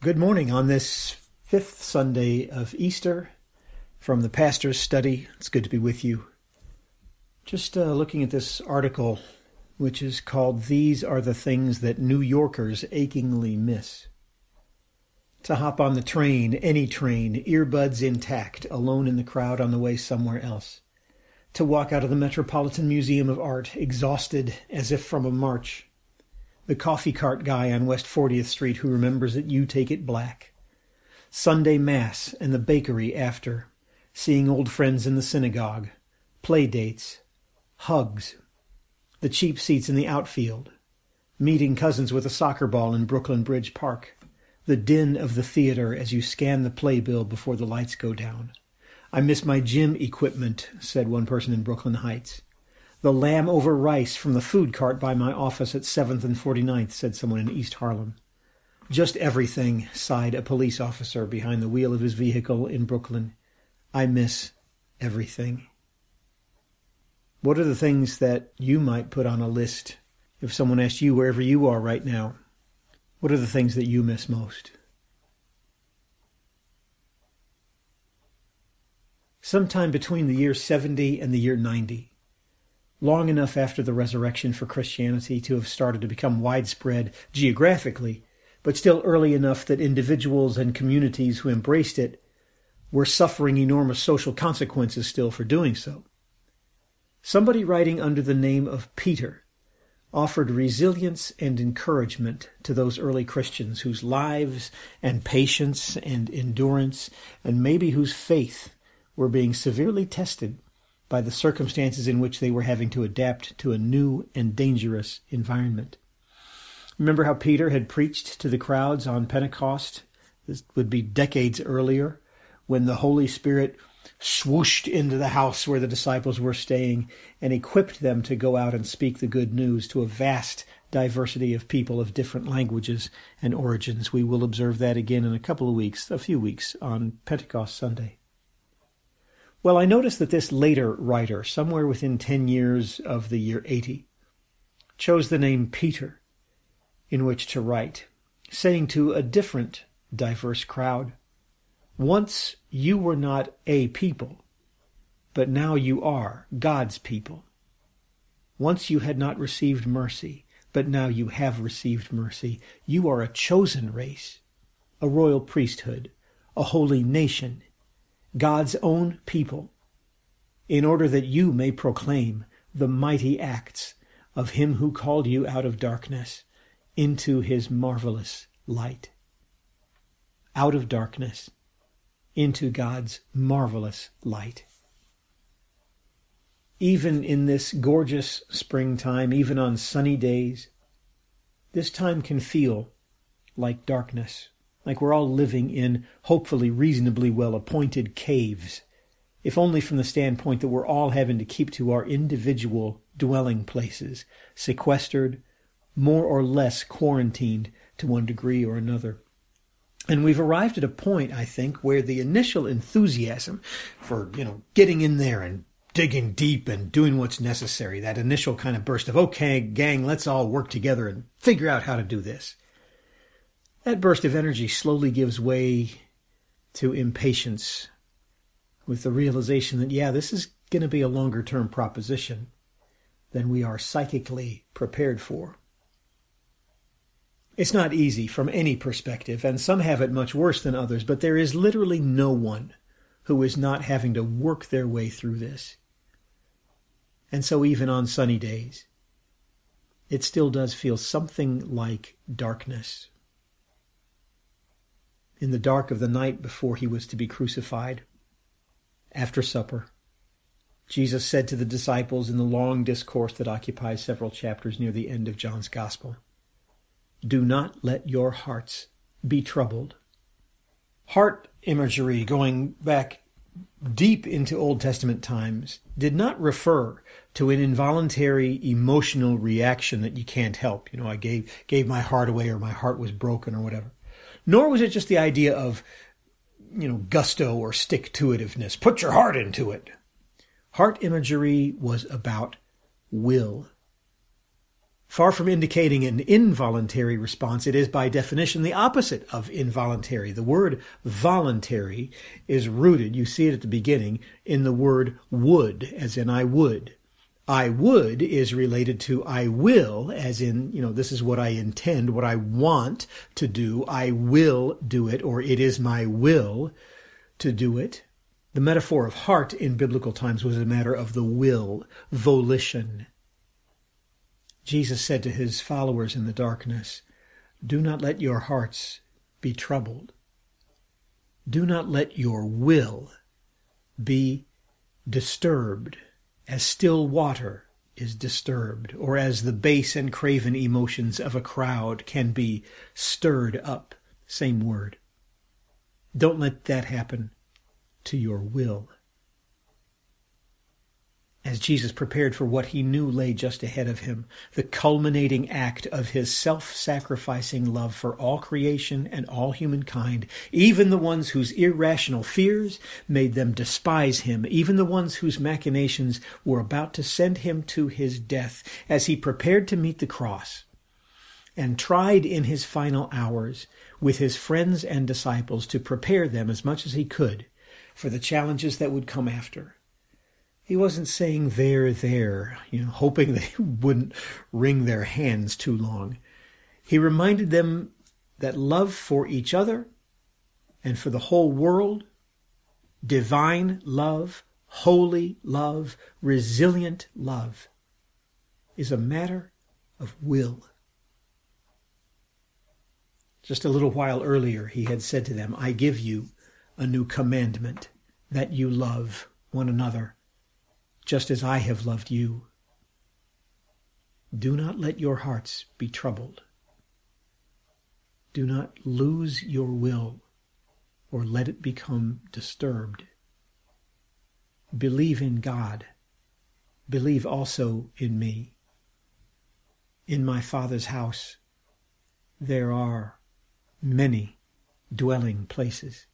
Good morning on this fifth Sunday of Easter from the Pastor's Study. It's good to be with you. Just looking at this article, which is called "These Are the Things That New Yorkers Achingly Miss." To hop on the train, any train, earbuds intact, alone in the crowd on the way somewhere else. To walk out of the Metropolitan Museum of Art, exhausted as if from a march. The coffee cart guy on West 40th Street who remembers that you take it black. Sunday Mass and the bakery after. Seeing old friends in the synagogue. Play dates. Hugs. The cheap seats in the outfield. Meeting cousins with a soccer ball in Brooklyn Bridge Park. The din of the theater as you scan the playbill before the lights go down. "I miss my gym equipment," said one person in Brooklyn Heights. "The lamb over rice from the food cart by my office at 7th and 49th, said someone in East Harlem. "Just everything," sighed a police officer behind the wheel of his vehicle in Brooklyn. "I miss everything." What are the things that you might put on a list if someone asked you wherever you are right now? What are the things that you miss most? Sometime between the year 70 and the year 90, long enough after the resurrection for Christianity to have started to become widespread geographically, but still early enough that individuals and communities who embraced it were suffering enormous social consequences still for doing so. Somebody writing under the name of Peter offered resilience and encouragement to those early Christians whose lives and patience and endurance and maybe whose faith were being severely tested by the circumstances in which they were having to adapt to a new and dangerous environment. Remember how Peter had preached to the crowds on Pentecost? This would be decades earlier, when the Holy Spirit swooshed into the house where the disciples were staying and equipped them to go out and speak the good news to a vast diversity of people of different languages and origins. We will observe that again in a few weeks on Pentecost Sunday. Well, I noticed that this later writer, somewhere within 10 years of the year 80, chose the name Peter in which to write, saying to a different diverse crowd, "Once you were not a people, but now you are God's people. Once you had not received mercy, but now you have received mercy. You are a chosen race, a royal priesthood, a holy nation, God's own people, in order that you may proclaim the mighty acts of him who called you out of darkness into his marvelous light." Out of darkness into God's marvelous light. Even in this gorgeous springtime, even on sunny days, this time can feel like darkness. Like we're all living in hopefully reasonably well-appointed caves, if only from the standpoint that we're all having to keep to our individual dwelling places, sequestered, more or less quarantined to one degree or another. And we've arrived at a point, I think, where the initial enthusiasm for, getting in there and digging deep and doing what's necessary, that initial kind of burst of, "Okay, gang, let's all work together and figure out how to do this." That burst of energy slowly gives way to impatience with the realization that, this is going to be a longer-term proposition than we are psychically prepared for. It's not easy from any perspective, and some have it much worse than others, but there is literally no one who is not having to work their way through this. And so even on sunny days, it still does feel something like darkness. In the dark of the night before he was to be crucified, after supper, Jesus said to the disciples in the long discourse that occupies several chapters near the end of John's Gospel, "Do not let your hearts be troubled." Heart imagery, going back deep into Old Testament times, did not refer to an involuntary emotional reaction that you can't help. I gave my heart away, or my heart was broken, or whatever. Nor was it just the idea of, gusto or stick-to-itiveness. Put your heart into it. Heart imagery was about will. Far from indicating an involuntary response, it is by definition the opposite of involuntary. The word voluntary is rooted, you see it at the beginning, in the word would, as in I would. I would is related to I will, as in, this is what I intend, what I want to do. I will do it, or it is my will to do it. The metaphor of heart in biblical times was a matter of the will, volition. Jesus said to his followers in the darkness, "Do not let your hearts be troubled. Do not let your will be disturbed, as still water is disturbed, or as the base and craven emotions of a crowd can be stirred up." Same word. Don't let that happen to your will. As Jesus prepared for what he knew lay just ahead of him, the culminating act of his self-sacrificing love for all creation and all humankind, even the ones whose irrational fears made them despise him, even the ones whose machinations were about to send him to his death, as he prepared to meet the cross and tried in his final hours with his friends and disciples to prepare them as much as he could for the challenges that would come after. He wasn't saying there, hoping they wouldn't wring their hands too long. He reminded them that love for each other and for the whole world, divine love, holy love, resilient love, is a matter of will. Just a little while earlier, he had said to them, "I give you a new commandment, that you love one another, just as I have loved you. Do not let your hearts be troubled. Do not lose your will or let it become disturbed. Believe in God. Believe also in me. In my Father's house there are many dwelling places."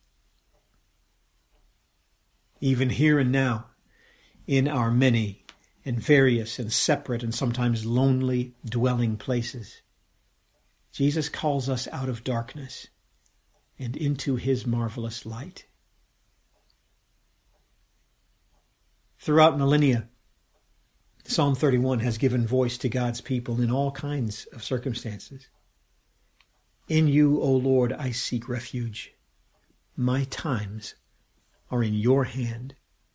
Even here and now, in our many and various and separate and sometimes lonely dwelling places, Jesus calls us out of darkness and into his marvelous light. Throughout millennia, Psalm 31 has given voice to God's people in all kinds of circumstances. In you, O Lord, I seek refuge. My times are in your hand.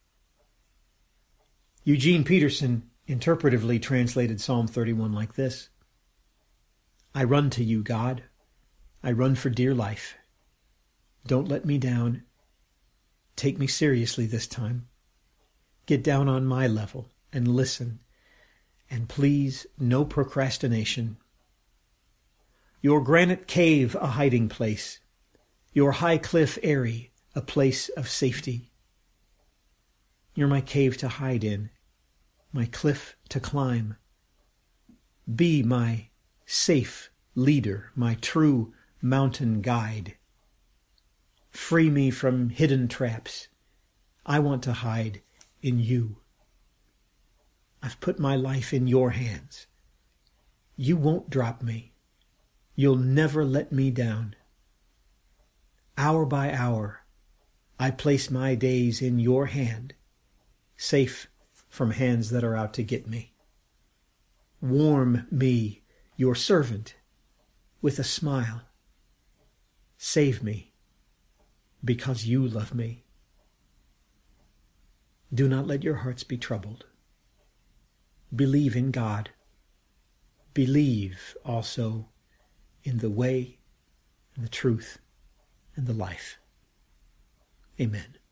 Eugene Peterson interpretively translated Psalm 31 like this: I run to you, God. I run for dear life. Don't let me down. Take me seriously this time. Get down on my level and listen. And please, no procrastination. Your granite cave, a hiding place. Your high cliff airy, a place of safety. You're my cave to hide in, my cliff to climb. Be my safe leader, my true mountain guide. Free me from hidden traps. I want to hide in you. I've put my life in your hands. You won't drop me. You'll never let me down. Hour by hour, I place my days in your hand, safe from hands that are out to get me. Warm me, your servant, with a smile. Save me, because you love me. Do not let your hearts be troubled. Believe in God. Believe also in the way, and the truth, and the life. Amen.